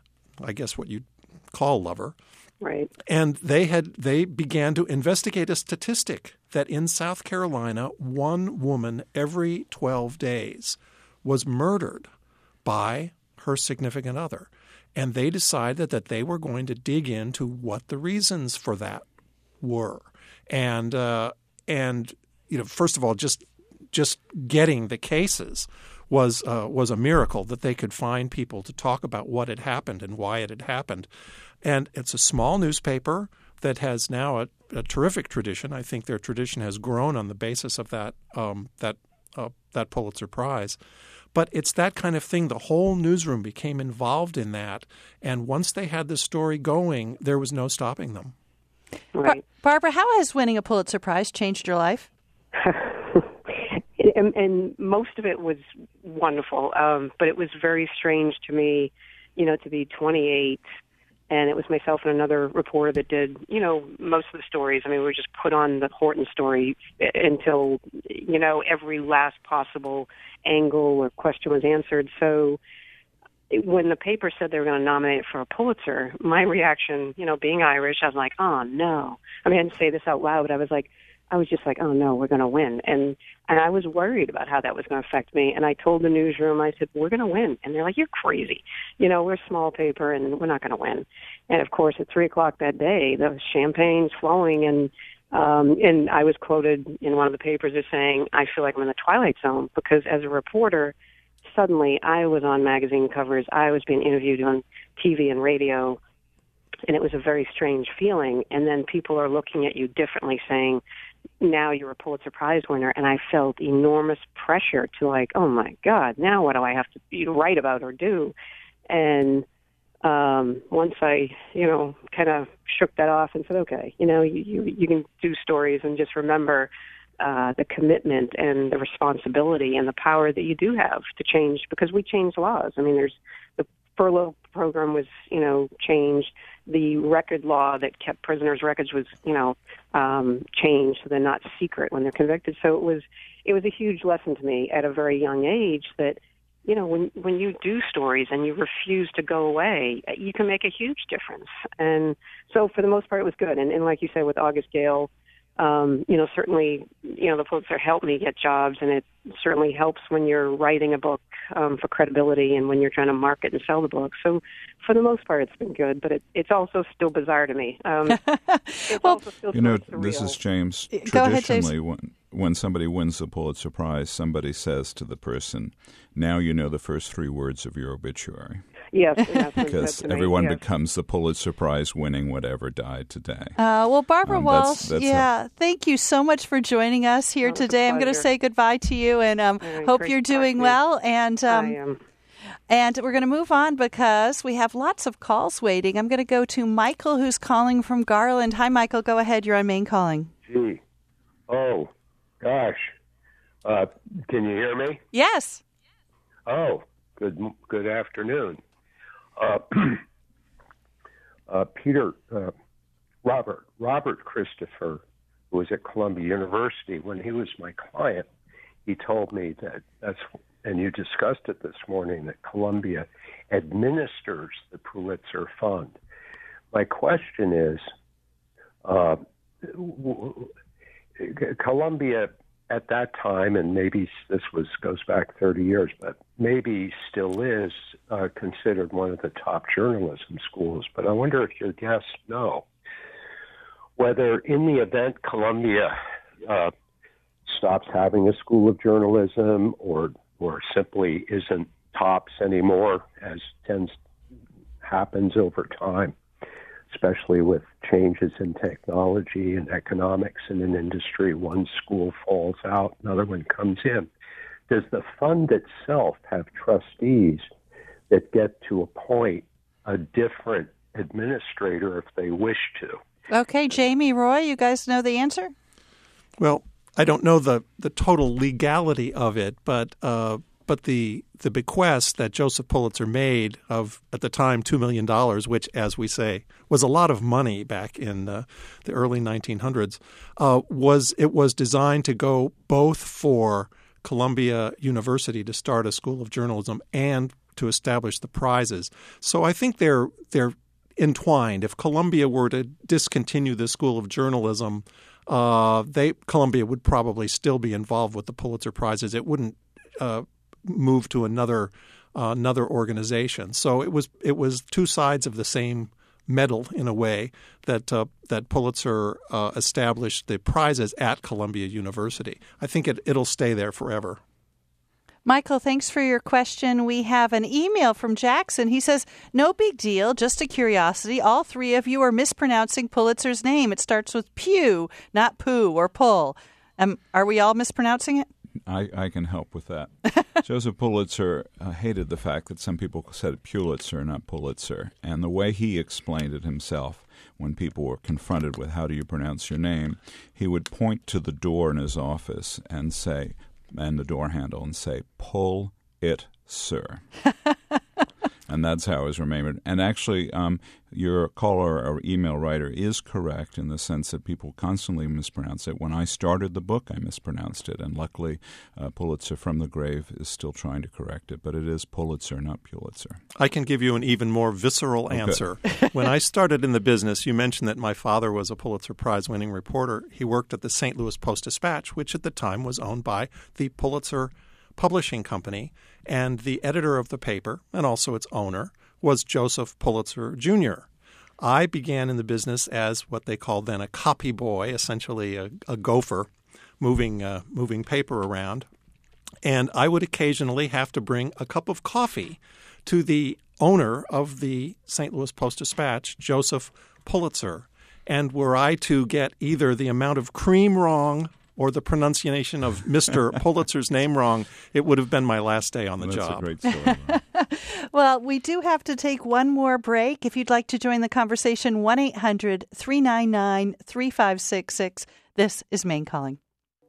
I guess what you'd call lover. Right. And they had they began to investigate a statistic that in South Carolina, one woman every twelve days was murdered by her significant other. And they decided that they were going to dig into what the reasons for that were. And uh, and you know, first of all, just just getting the cases was uh, was a miracle that they could find people to talk about what had happened and why it had happened. And it's a small newspaper that has now a, a terrific tradition. I think their tradition has grown on the basis of that um, that uh, that Pulitzer Prize. But it's that kind of thing. The whole newsroom became involved in that. And once they had the story going, there was no stopping them. Right. Bar- Barbara, how has winning a Pulitzer Prize changed your life? and, and most of it was wonderful, um, but it was very strange to me, you know, to be twenty-eight, and it was myself and another reporter that did, you know, most of the stories. I mean, we were just put on the Horton story until, you know, every last possible angle or question was answered. So when the paper said they were going to nominate it for a Pulitzer, my reaction, you know, being Irish, I was like, oh, no. I mean, I didn't say this out loud, but I was like, I was just like, oh, no, we're going to win. And and I was worried about how that was going to affect me. And I told the newsroom, I said, we're going to win. And they're like, you're crazy. You know, we're a small paper, and we're not going to win. And, of course, at three o'clock that day, the champagne's flowing. And um, and I was quoted in one of the papers as saying, I feel like I'm in the Twilight Zone, because as a reporter, suddenly I was on magazine covers. I was being interviewed on T V and radio. And it was a very strange feeling. And then people are looking at you differently, saying, now you're a Pulitzer Prize winner. And I felt enormous pressure to, like, oh my God, now what do I have to write about or do? And um, once I, you know, kind of shook that off and said, okay, you know, you, you, you can do stories, and just remember uh, the commitment and the responsibility and the power that you do have to change, because we change laws. I mean, there's the furlough program was, you know, changed. The record law that kept prisoners' records was, you know, um, changed, so they're not secret when they're convicted. So it was, it was a huge lesson to me at a very young age that, you know, when when you do stories and you refuse to go away, you can make a huge difference. And so for the most part, it was good. And, and like you said, with August Gale, um, you know, certainly, you know, the Pulitzer helped me get jobs, and it certainly helps when you're writing a book um, for credibility and when you're trying to market and sell the book. So for the most part, it's been good, but it, it's also still bizarre to me. Um, well, you know, this is James. Go ahead, James. Traditionally, when, when somebody wins the Pulitzer Prize, somebody says to the person, now you know the first three words of your obituary. Yes, yes, because everyone yes. becomes the Pulitzer Prize winning whatever died today. Uh, well, Barbara um, Walsh, that's, that's yeah, a, thank you so much for joining us here oh, today. I'm going to say goodbye to you, and um, right, hope you're doing well. And um, I am. And we're going to move on because we have lots of calls waiting. I'm going to go to Michael, who's calling from Garland. Hi, Michael. Go ahead. You're on Main Calling. Gee. Oh, gosh. Uh, can you hear me? Yes. Oh, good good afternoon. Uh, uh, Peter, uh, Robert, Robert Christopher, who was at Columbia University, when he was my client, he told me that that's, and you discussed it this morning, that Columbia administers the Pulitzer Fund. My question is, uh, w- Columbia at that time, and maybe this was goes back thirty years, but maybe still is uh, considered one of the top journalism schools. But I wonder if your guests know whether in the event Columbia uh, stops having a school of journalism or or simply isn't tops anymore, as tends happens over time, especially with changes in technology and economics in an industry. One school falls out, another one comes in. Does the fund itself have trustees that get to appoint a different administrator if they wish to? Okay, Jamie, Roy, you guys know the answer? Well, I don't know the, the total legality of it, but uh, but the the bequest that Joseph Pulitzer made of, at the time, two million dollars, which, as we say, was a lot of money back in uh, the early nineteen hundreds, uh, was it was designed to go both for Columbia University to start a school of journalism and to establish the prizes. So I think they're they're entwined. If Columbia were to discontinue the school of journalism, uh, they Columbia would probably still be involved with the Pulitzer Prizes. It wouldn't uh, move to another uh, another organization. So it was it was two sides of the same medal in a way that uh, that Pulitzer uh, established the prizes at Columbia University. I think it, it'll stay there forever. Michael, thanks for your question. We have an email from Jackson. He says, no big deal, just a curiosity. All three of you are mispronouncing Pulitzer's name. It starts with pew, not poo or pull. Um, are we all mispronouncing it? I, I can help with that. Joseph Pulitzer uh, hated the fact that some people said Pulitzer, not Pulitzer. And the way he explained it himself, when people were confronted with how do you pronounce your name, he would point to the door in his office and say, and the door handle and say, "Pull it, sir." And that's how it was remembered. And actually, um, your caller or email writer is correct in the sense that people constantly mispronounce it. When I started the book, I mispronounced it. And luckily, uh, Pulitzer from the Grave is still trying to correct it. But it is Pulitzer, not Pulitzer. I can give you an even more visceral okay. answer. When I started in the business, you mentioned that my father was a Pulitzer Prize-winning reporter. He worked at the Saint Louis Post-Dispatch, which at the time was owned by the Pulitzer Publishing Company, and the editor of the paper, and also its owner, was Joseph Pulitzer Junior I began in the business as what they called then a copy boy, essentially a, a gopher, moving uh, moving paper around. And I would occasionally have to bring a cup of coffee to the owner of the Saint Louis Post-Dispatch, Joseph Pulitzer. And were I to get either the amount of cream wrong or the pronunciation of Mister Pulitzer's name wrong, it would have been my last day on the well, that's job. That's a great story. Well, we do have to take one more break. If you'd like to join the conversation, one eight hundred three nine nine three five six six. This is Maine Calling.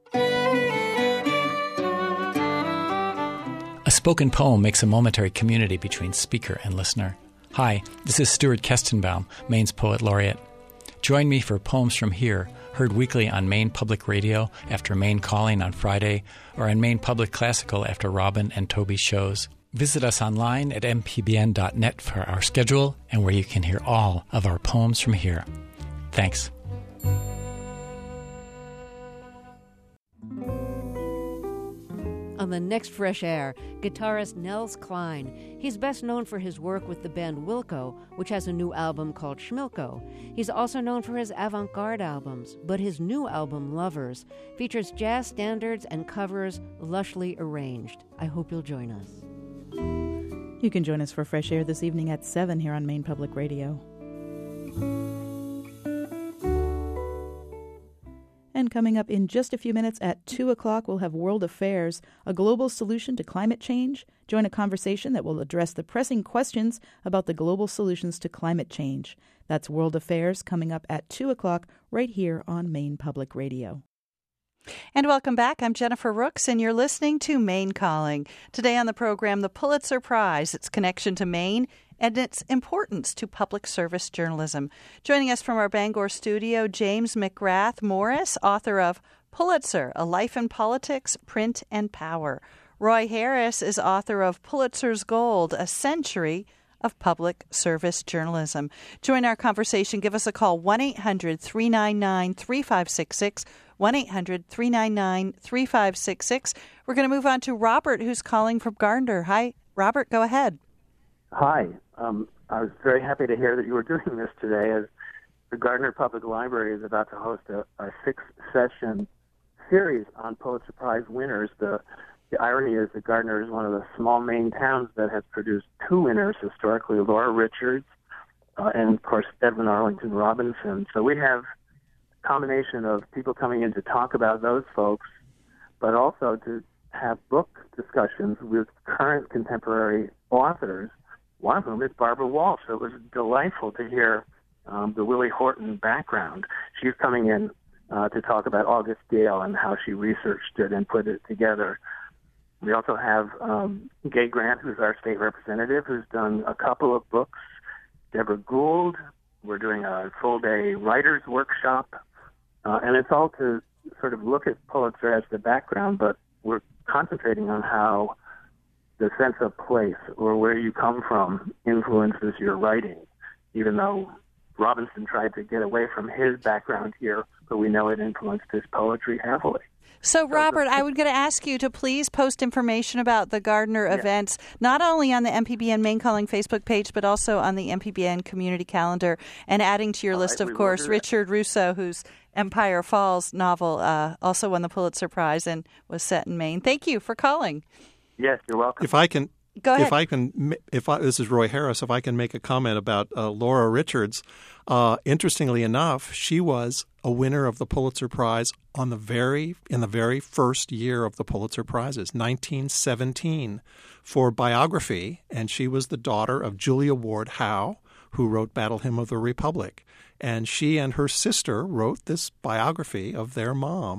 A spoken poem makes a momentary community between speaker and listener. Hi, this is Stuart Kestenbaum, Maine's Poet Laureate. Join me for Poems from Here, heard weekly on Maine Public Radio after Maine Calling on Friday, or on Maine Public Classical after Robin and Toby's shows. Visit us online at m p b n dot net for our schedule and where you can hear all of our Poems from Here. Thanks. On the next Fresh Air, guitarist Nels Cline. He's best known for his work with the band Wilco, which has a new album called Schmilko. He's also known for his avant-garde albums, but his new album, Lovers, features jazz standards and covers lushly arranged. I hope you'll join us. You can join us for Fresh Air this evening at seven here on Maine Public Radio. And coming up in just a few minutes at two o'clock, we'll have World Affairs, a global solution to climate change. Join a conversation that will address the pressing questions about the global solutions to climate change. That's World Affairs coming up at two o'clock right here on Maine Public Radio. And welcome back. I'm Jennifer Rooks, and you're listening to Maine Calling. Today on the program, the Pulitzer Prize, its connection to Maine, and its importance to public service journalism. Joining us from our Bangor studio, James McGrath Morris, author of Pulitzer, A Life in Politics, Print and Power. Roy Harris is author of Pulitzer's Gold, A Century of Public Service Journalism. Join our conversation. Give us a call, one eight hundred three nine nine three five six six, one eight hundred three nine nine three five six six. We're going to move on to Robert, who's calling from Gardner. Hi, Robert, go ahead. Hi. Um, I was very happy to hear that you were doing this today, as the Gardner Public Library is about to host a, a six-session series on Pulitzer Prize winners. The, the irony is that Gardner is one of the small Maine towns that has produced two winners historically, Laura Richards uh, and, of course, Edwin Arlington Robinson. So we have a combination of people coming in to talk about those folks, but also to have book discussions with current contemporary authors, one of whom is Barbara Walsh. So it was delightful to hear um, the Willie Horton background. She's coming in uh, to talk about August Gale and how she researched it and put it together. We also have um, Gay Grant, who's our state representative, who's done a couple of books. Deborah Gould. We're doing a full-day writer's workshop. Uh, and it's all to sort of look at Pulitzer as the background, but we're concentrating on how the sense of place or where you come from influences your writing, even though Robinson tried to get away from his background here, but we know it influenced his poetry heavily. So, Robert, I was going to ask you to please post information about the Gardner yeah. events, not only on the M P B N Maine Calling Facebook page, but also on the M P B N community calendar, and adding to your All list, right, of course, Richard Russo, whose Empire Falls novel uh, also won the Pulitzer Prize and was set in Maine. Thank you for calling. Yes, you're welcome. If I can, Go ahead. If I can, if I, this is Roy Harris. If I can make a comment about uh, Laura Richards, uh, interestingly enough, she was a winner of the Pulitzer Prize on the very in the very first year of the Pulitzer Prizes, nineteen seventeen, for biography, and she was the daughter of Julia Ward Howe, who wrote Battle Hymn of the Republic, and she and her sister wrote this biography of their mom.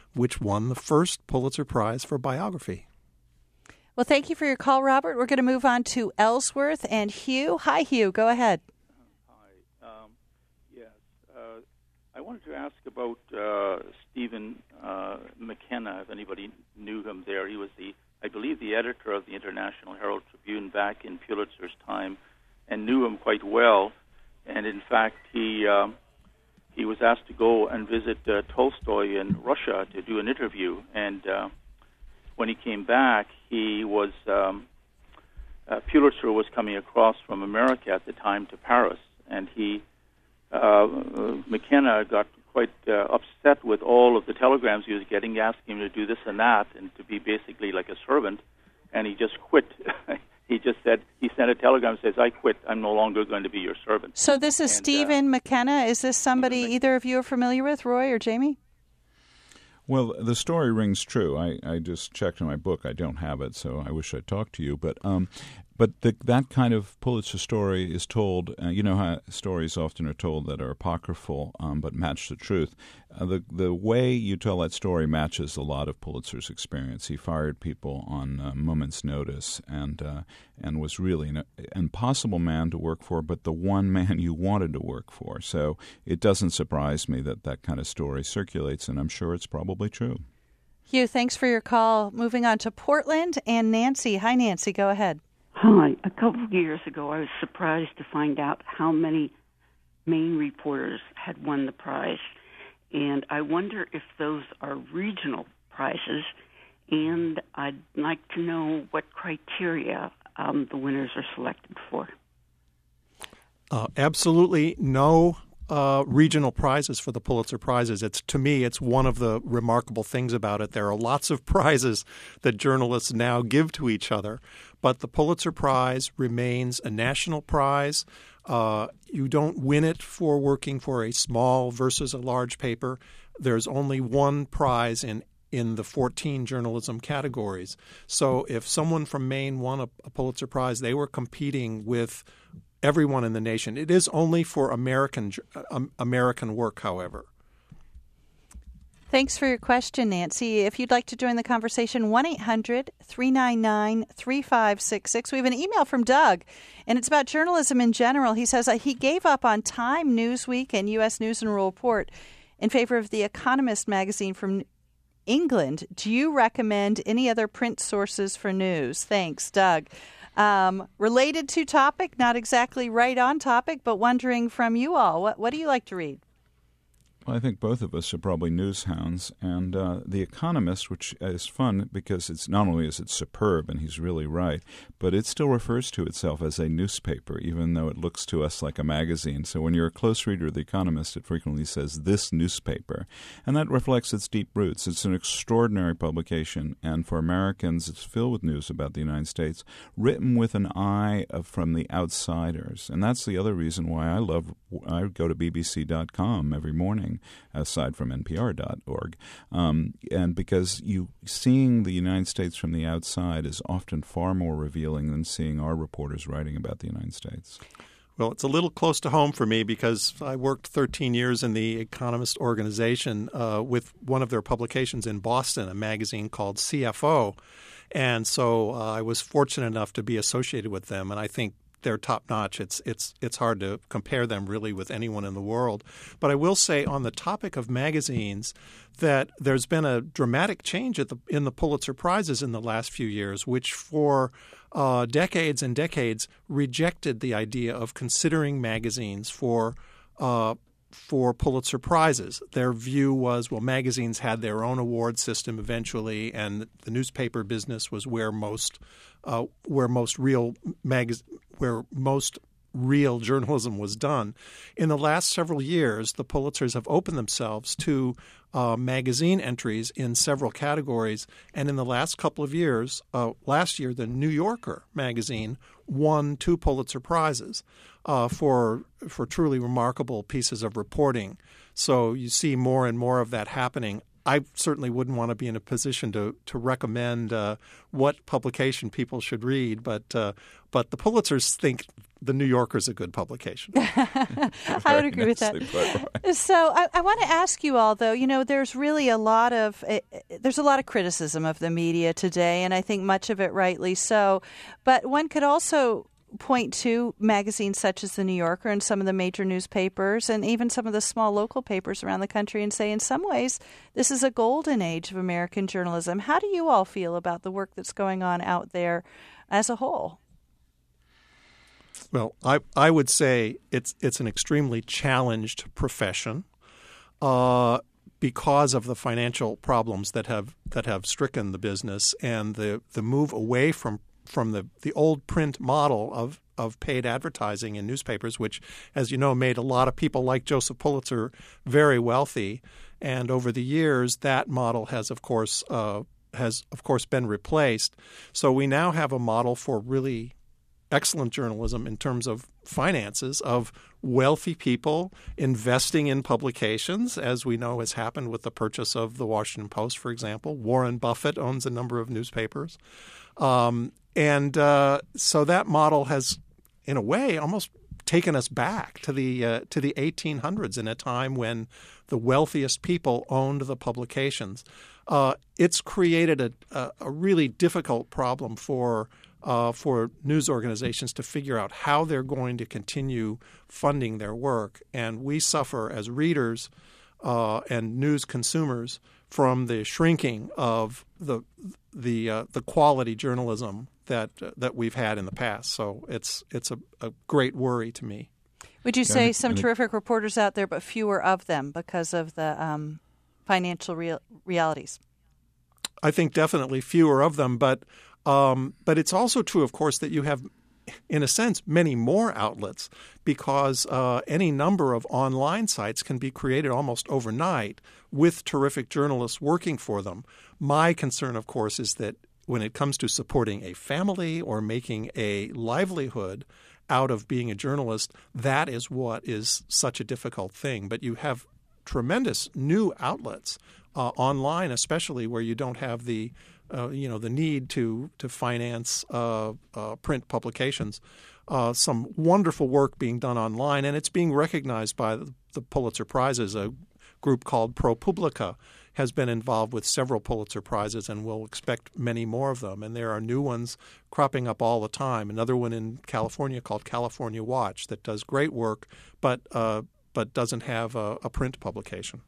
which won the first Pulitzer Prize for biography. Well, thank you for your call, Robert. We're going to move on to Ellsworth and Hugh. Hi, Hugh. Go ahead. Hi. Um, yes. Uh, I wanted to ask about uh, Stephen uh, McKenna, if anybody knew him there. He was, the, I believe, the editor of the International Herald Tribune back in Pulitzer's time, and knew him quite well. And, in fact, he um, he was asked to go and visit uh, Tolstoy in Russia to do an interview. And uh, when he came back, he was um, uh, Pulitzer was coming across from America at the time to Paris, and he uh, McKenna got quite uh, upset with all of the telegrams he was getting, asking him to do this and that, and to be basically like a servant, and he just quit. He just said, he sent a telegram that says, I quit, I'm no longer going to be your servant. So this is and, Stephen uh, McKenna. Is this somebody either of you are familiar with, Roy or Jamie? Well, the story rings true. I, I just checked in my book. I don't have it, so I wish I'd talked to you. But um, but the, that kind of Pulitzer story is told, uh, you know how stories often are told that are apocryphal um, but match the truth. Uh, the the way you tell that story matches a lot of Pulitzer's experience. He fired people on a moment's notice and uh, and was really an impossible man to work for, but the one man you wanted to work for. So it doesn't surprise me that that kind of story circulates, and I'm sure it's probably true. Hugh, thanks for your call. Moving on to Portland and Nancy. Hi, Nancy. Go ahead. Hi. A couple of years ago, I was surprised to find out how many Maine reporters had won the prize. And I wonder if those are regional prizes. And I'd like to know what criteria um, the winners are selected for. Uh, absolutely no uh, regional prizes for the Pulitzer Prizes. It's to me, it's one of the remarkable things about it. There are lots of prizes that journalists now give to each other, but the Pulitzer Prize remains a national prize. Uh, you don't win it for working for a small versus a large paper. There's only one prize in in the fourteen journalism categories. So if someone from Maine won a, a Pulitzer Prize, they were competing with everyone in the nation. It is only for American um, American work, however. Thanks for your question, Nancy. If you'd like to join the conversation, one eight hundred three nine nine three five six six. We have an email from Doug, and it's about journalism in general. He says uh, he gave up on Time, Newsweek, and U S News and World Report in favor of The Economist magazine from England. Do you recommend any other print sources for news? Thanks, Doug. Um, related to topic, not exactly right on topic, but wondering from you all, what, what do you like to read? Well, I think both of us are probably news hounds, and uh, The Economist, which is fun because it's not only is it superb, and he's really right, but it still refers to itself as a newspaper, even though it looks to us like a magazine. So when you're a close reader of The Economist, it frequently says this newspaper, and that reflects its deep roots. It's an extraordinary publication, and for Americans, it's filled with news about the United States, written with an eye of, from the outsiders, and that's the other reason why I love. I go to B B C dot com every morning, aside from N P R dot org, um, and because you seeing the United States from the outside is often far more revealing than seeing our reporters writing about the United States. Well, it's a little close to home for me because I worked thirteen years in the Economist organization uh, with one of their publications in Boston, a magazine called C F O, and so uh, I was fortunate enough to be associated with them, and I think they're top-notch. It's it's it's hard to compare them really with anyone in the world. But I will say on the topic of magazines that there's been a dramatic change at the, in the Pulitzer Prizes in the last few years, which for uh, decades and decades rejected the idea of considering magazines for uh, for Pulitzer Prizes. Their view was, well, magazines had their own award system eventually, and the newspaper business was where most uh, where most real mag- where most real journalism was done. In the last several years, the Pulitzers have opened themselves to uh, magazine entries in several categories, and in the last couple of years, uh, last year, the New Yorker magazine won two Pulitzer Prizes uh, for for truly remarkable pieces of reporting. So you see more and more of that happening. I certainly wouldn't want to be in a position to to recommend uh, what publication people should read, but uh, but the Pulitzers think the New Yorker is a good publication. I would agree with that. Right. So I, I want to ask you all, though. You know, there's really a lot of uh, there's a lot of criticism of the media today, and I think much of it rightly so. But one could also point to magazines such as the New Yorker and some of the major newspapers and even some of the small local papers around the country and say, in some ways, this is a golden age of American journalism. How do you all feel about the work that's going on out there as a whole? Well, I I would say it's it's an extremely challenged profession uh, because of the financial problems that have that have stricken the business and the, the move away from from the, the old print model of, of paid advertising in newspapers, which, as you know, made a lot of people like Joseph Pulitzer very wealthy. And over the years, that model has, of course, uh, has of course been replaced. So we now have a model for really excellent journalism in terms of finances, of wealthy people investing in publications, as we know has happened with the purchase of the Washington Post, for example. Warren Buffett owns a number of newspapers. Um, and uh, so that model has, in a way, almost taken us back to the uh, to the eighteen hundreds in a time when the wealthiest people owned the publications. Uh, it's created a, a, a really difficult problem for uh, for news organizations to figure out how they're going to continue funding their work. And we suffer as readers uh, and news consumers from the shrinking of the the uh, the quality journalism that uh, that we've had in the past. So it's it's a, a great worry to me. Would you say some terrific reporters out there, but fewer of them because of the um, financial real- realities? I think definitely fewer of them, but um, but it's also true, of course, that you have, in a sense, many more outlets because uh, any number of online sites can be created almost overnight with terrific journalists working for them. My concern, of course, is that when it comes to supporting a family or making a livelihood out of being a journalist, that is what is such a difficult thing. But you have tremendous new outlets uh, online, especially where you don't have the uh, you know the need to to finance uh, uh, print publications. Uh, some wonderful work being done online, and it's being recognized by the, the Pulitzer Prizes. A group called ProPublica has been involved with several Pulitzer Prizes, and we'll expect many more of them. And there are new ones cropping up all the time. Another one in California called California Watch that does great work, but uh, but doesn't have a, a print publication.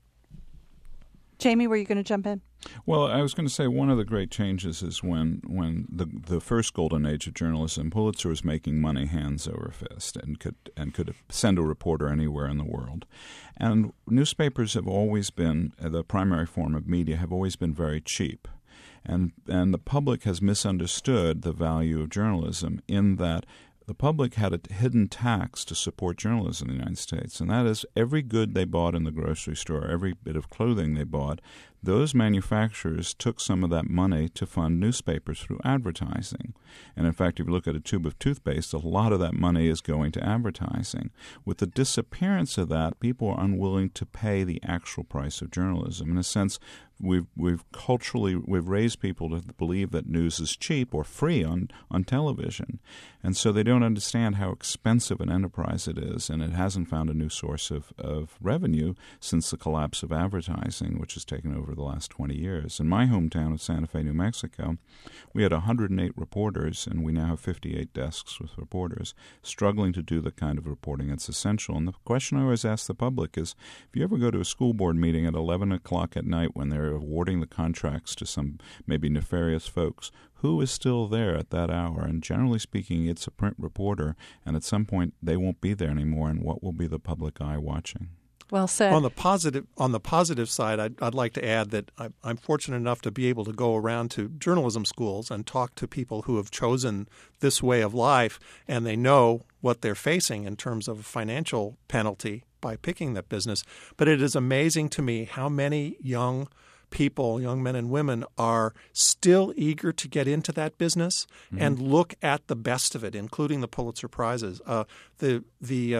Jamie, were you going to jump in? Well, I was going to say one of the great changes is when when the the first golden age of journalism, Pulitzer was making money hands over fist and could and could send a reporter anywhere in the world. And newspapers have always been, the primary form of media, have always been very cheap. And and the public has misunderstood the value of journalism in that the public had a hidden tax to support journalism in the United States, and that is every good they bought in the grocery store, every bit of clothing they bought, those manufacturers took some of that money to fund newspapers through advertising. And in fact, if you look at a tube of toothpaste, a lot of that money is going to advertising. With the disappearance of that, people are unwilling to pay the actual price of journalism. In a sense, we've we've culturally we've raised people to believe that news is cheap or free on, on television. And so they don't understand how expensive an enterprise it is, and it hasn't found a new source of, of revenue since the collapse of advertising, which has taken over the last twenty years. In my hometown of Santa Fe, New Mexico, we had one hundred eight reporters, and we now have fifty-eight desks with reporters struggling to do the kind of reporting that's essential. And the question I always ask the public is, if you ever go to a school board meeting at eleven o'clock at night when they're awarding the contracts to some maybe nefarious folks, who is still there at that hour? And generally speaking, it's a print reporter, and at some point they won't be there anymore, and what will be the public eye watching? Well said. On the positive, on the positive side, I'd, I'd like to add that I, I'm fortunate enough to be able to go around to journalism schools and talk to people who have chosen this way of life, and they know what they're facing in terms of a financial penalty by picking that business. But it is amazing to me how many young people, young men and women, are still eager to get into that business mm-hmm. and look at the best of it, including the Pulitzer Prizes. Uh, the the uh,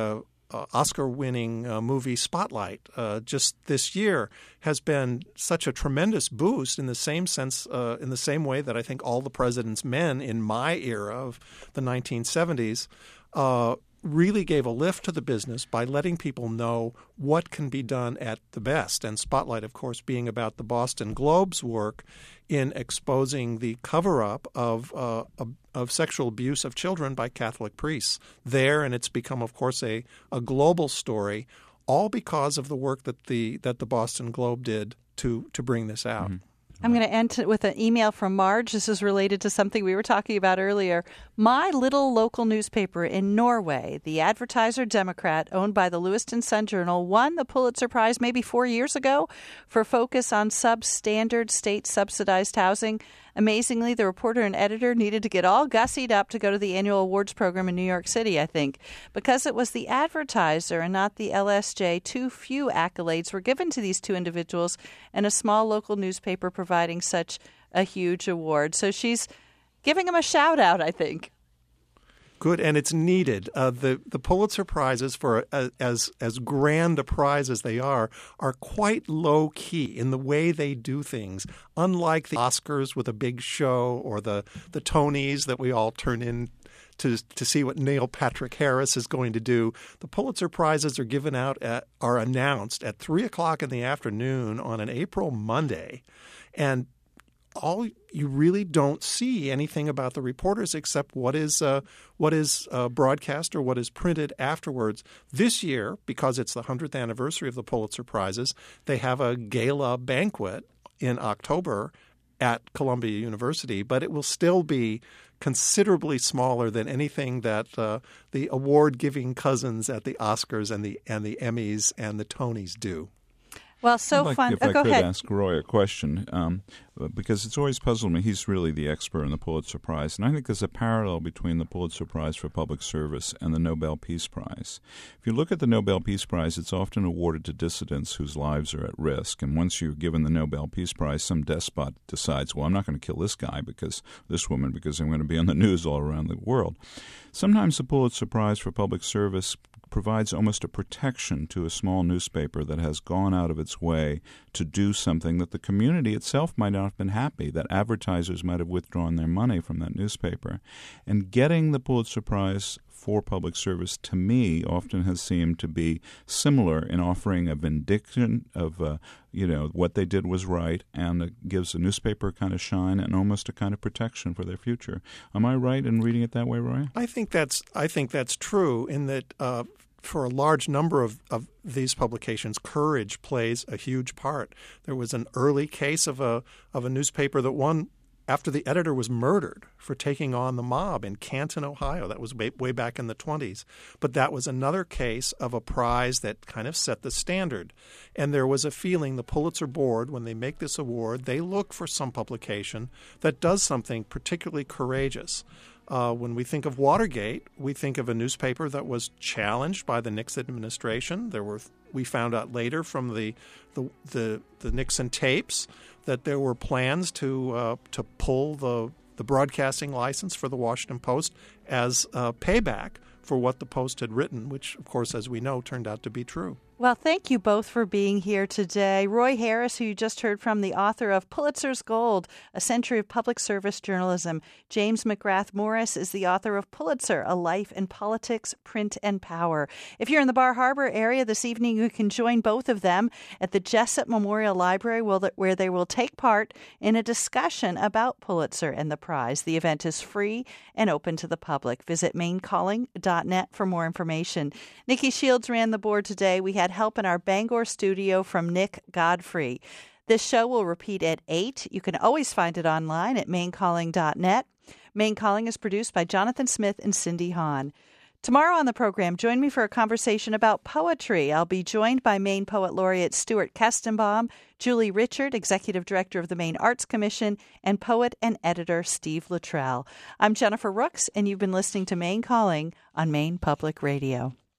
uh, Oscar-winning uh, movie Spotlight uh, just this year has been such a tremendous boost in the same sense, uh, in the same way that I think All the President's Men in my era of the nineteen seventies uh, really gave a lift to the business by letting people know what can be done at the best. And Spotlight, of course, being about the Boston Globe's work in exposing the cover-up of uh, of sexual abuse of children by Catholic priests there. And it's become, of course, a, a global story, all because of the work that the that the Boston Globe did to, to bring this out. Mm-hmm. I'm going to end with an email from Marge. This is related to something we were talking about earlier. My little local newspaper in Norway, the Advertiser Democrat, owned by the Lewiston Sun-Journal, won the Pulitzer Prize maybe four years ago for focus on substandard state-subsidized housing. Amazingly, the reporter and editor needed to get all gussied up to go to the annual awards program in New York City, I think. Because it was the Advertiser and not the L S J, too few accolades were given to these two individuals and a small local newspaper providing such a huge award. So she's giving them a shout-out, I think. Good, and it's needed. Uh, the the Pulitzer Prizes, for uh, as as grand a prize as they are, are quite low key in the way they do things. Unlike the Oscars with a big show, or the the Tonys that we all turn in to to see what Neil Patrick Harris is going to do. The Pulitzer Prizes are given out at, are announced at three o'clock in the afternoon on an April Monday, and all you really don't see anything about the reporters except what is uh, what is uh, broadcast or what is printed afterwards. This year, because it's the hundredth anniversary of the Pulitzer Prizes, they have a gala banquet in October at Columbia University, but it will still be considerably smaller than anything that uh, the award-giving cousins at the Oscars and the and the Emmys and the Tonys do. Well, so I'd like, fun. If oh, I go could ahead. ask Roy a question, um, because it's always puzzled me. He's really the expert in the Pulitzer Prize, and I think there's a parallel between the Pulitzer Prize for Public Service and the Nobel Peace Prize. If you look at the Nobel Peace Prize, it's often awarded to dissidents whose lives are at risk, and once you're given the Nobel Peace Prize, some despot decides, well, I'm not going to kill this guy because this woman because I'm going to be on the news all around the world. Sometimes the Pulitzer Prize for Public Service provides almost a protection to a small newspaper that has gone out of its way to do something that the community itself might not have been happy, that advertisers might have withdrawn their money from that newspaper. And getting the Pulitzer Prize for Public Service, to me, often has seemed to be similar in offering a vindication of, uh, you know, what they did was right, and it gives the newspaper a kind of shine and almost a kind of protection for their future. Am I right in reading it that way, Roy? I think that's I think that's true in that uh, for a large number of, of these publications, courage plays a huge part. There was an early case of a of a newspaper that won after the editor was murdered for taking on the mob in Canton, Ohio. That was way, way back in the twenties. But that was another case of a prize that kind of set the standard. And there was a feeling the Pulitzer Board, when they make this award, they look for some publication that does something particularly courageous. Uh, when we think of Watergate, we think of a newspaper that was challenged by the Nixon administration. There were we found out later from the the the, the Nixon tapes that there were plans to uh, to pull the the broadcasting license for the Washington Post as uh, payback for what the Post had written, which, of course, as we know, turned out to be true. Well, thank you both for being here today. Roy Harris, who you just heard from, the author of Pulitzer's Gold, A Century of Public Service Journalism. James McGrath Morris is the author of Pulitzer, A Life in Politics, Print, and Power. If you're in the Bar Harbor area this evening, you can join both of them at the Jessup Memorial Library, where they will take part in a discussion about Pulitzer and the prize. The event is free and open to the public. Visit maine calling dot net for more information. Nikki Shields ran the board today. We had help in our Bangor studio from Nick Godfrey. This show will repeat at eight. You can always find it online at maine calling dot net. Maine Calling is produced by Jonathan Smith and Cindy Hahn. Tomorrow on the program, join me for a conversation about poetry. I'll be joined by Maine Poet Laureate Stuart Kestenbaum, Julie Richard, Executive Director of the Maine Arts Commission, and poet and editor Steve Luttrell. I'm Jennifer Rooks, and you've been listening to Maine Calling on Maine Public Radio.